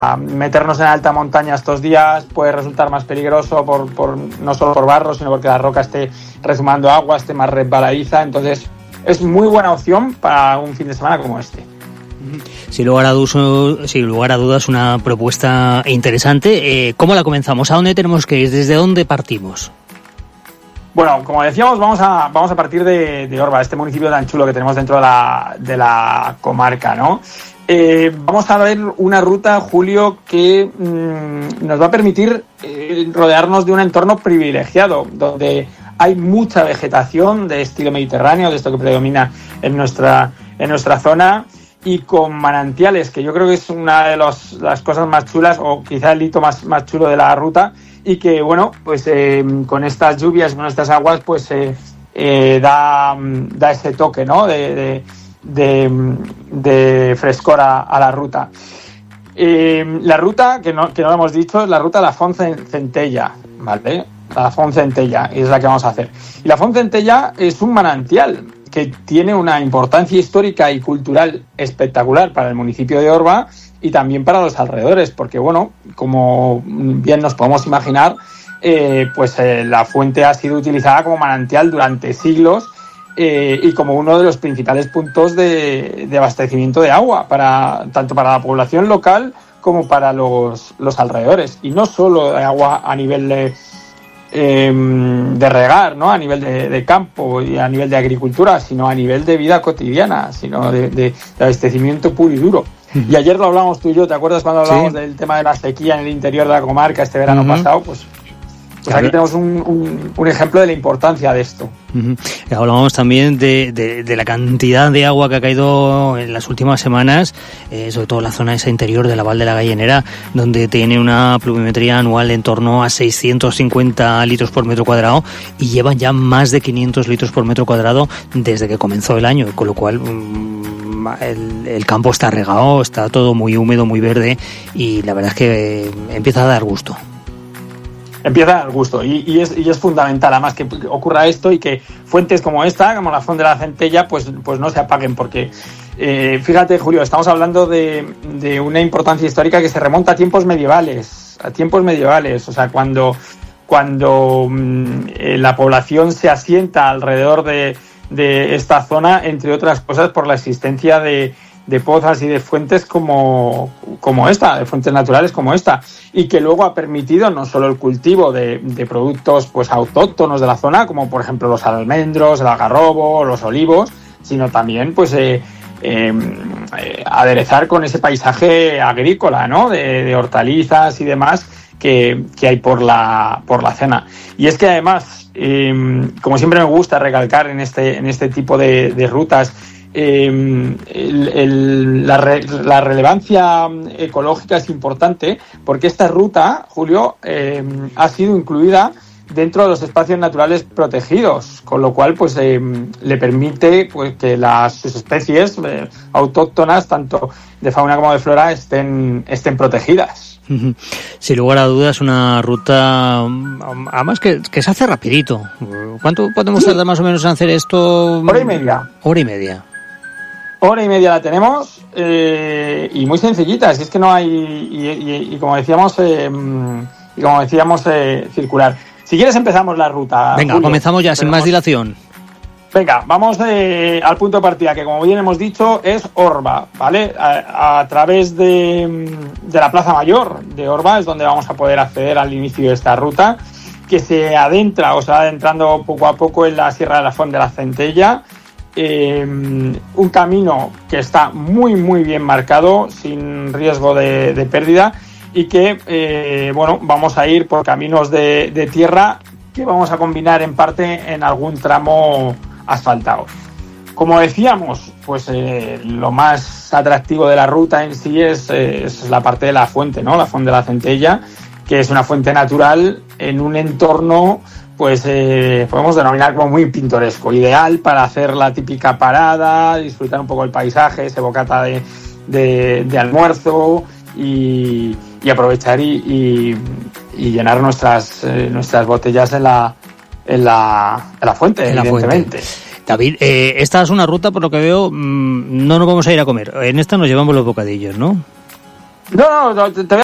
meternos en alta montaña estos días puede resultar más peligroso no solo por barro, sino porque la roca esté rezumando agua, esté más resbaladiza. Entonces es muy buena opción para un fin de semana como este. Sin lugar a dudas, una propuesta interesante. ¿Cómo la comenzamos? ¿A dónde tenemos que ir? ¿Desde dónde partimos? Bueno, como decíamos, vamos a partir de Orba, este municipio tan chulo que tenemos dentro de la comarca, ¿no? Vamos a ver una ruta, Julio, que nos va a permitir rodearnos de un entorno privilegiado, donde hay mucha vegetación de estilo mediterráneo, de esto que predomina en nuestra zona, y con manantiales, que yo creo que es una de las cosas más chulas, o quizá el hito más chulo de la ruta, y que, bueno, pues con estas lluvias, con estas aguas, pues da ese toque, ¿no?, de frescor a la ruta. La ruta, que no lo hemos dicho, es la ruta de la Font Centella, ¿vale? La Font Centella es la que vamos a hacer. Y la Font Centella es un manantial que tiene una importancia histórica y cultural espectacular para el municipio de Orba y también para los alrededores, porque, bueno, como bien nos podemos imaginar, la fuente ha sido utilizada como manantial durante siglos y como uno de los principales puntos de abastecimiento de agua, tanto para la población local como para los alrededores. Y no solo de agua a nivel de regar, ¿no?, a nivel de campo y a nivel de agricultura, sino a nivel de vida cotidiana, sino de abastecimiento puro y duro. Y ayer lo hablábamos tú y yo, ¿te acuerdas cuando hablábamos del tema de la sequía en el interior de la comarca este verano pasado? Pues aquí tenemos un ejemplo de la importancia de esto. Hablábamos también de la cantidad de agua que ha caído en las últimas semanas, sobre todo en la zona esa interior de la Val de la Gallinera, donde tiene una pluviometría anual en torno a 650 litros por metro cuadrado y llevan ya más de 500 litros por metro cuadrado desde que comenzó el año, con lo cual el campo está regado, está todo muy húmedo, muy verde, y la verdad es que empieza a dar gusto. Empieza a dar gusto y es fundamental además que ocurra esto y que fuentes como esta, como la Font de la Centella, pues no se apaguen, porque fíjate, Julio, estamos hablando de una importancia histórica que se remonta a tiempos medievales, o sea, cuando la población se asienta alrededor de esta zona, entre otras cosas por la existencia de pozas y de fuentes como esta, de fuentes naturales como esta, y que luego ha permitido no solo el cultivo de productos pues autóctonos de la zona, como por ejemplo los almendros, el algarrobo, los olivos, sino también pues aderezar con ese paisaje agrícola, ¿no?, de hortalizas y demás que hay por la zona. Y es que además, como siempre me gusta recalcar en este tipo de rutas, la relevancia ecológica es importante, porque esta ruta, Julio, ha sido incluida dentro de los espacios naturales protegidos, con lo cual pues le permite pues que sus especies autóctonas, tanto de fauna como de flora, estén protegidas. Sin lugar a dudas, una ruta además que se hace rapidito. ¿Cuánto podemos tardar más o menos en hacer esto? Hora y media. Hora y media la tenemos, y muy sencillita, si es que no hay, y como decíamos, circular. Si quieres empezamos la ruta. Venga, Julio, comenzamos ya, sin más dilación. Venga, vamos al punto de partida, que como bien hemos dicho es Orba, ¿vale? A través de la Plaza Mayor de Orba es donde vamos a poder acceder al inicio de esta ruta, que se adentra o se va adentrando poco a poco en la Sierra de la Font de la Centella. Un camino que está muy muy bien marcado, sin riesgo de pérdida, y que vamos a ir por caminos de tierra que vamos a combinar en parte en algún tramo asfaltado. Como decíamos, pues lo más atractivo de la ruta en sí es la parte de la fuente, ¿no?, la Font de la Centella, que es una fuente natural en un entorno pues podemos denominar como muy pintoresco, ideal para hacer la típica parada, disfrutar un poco el paisaje, ese bocata de almuerzo y aprovechar y llenar nuestras botellas en la fuente, evidentemente. David, esta es una ruta, por lo que veo, no nos vamos a ir a comer. En esta nos llevamos los bocadillos, ¿no? No, te voy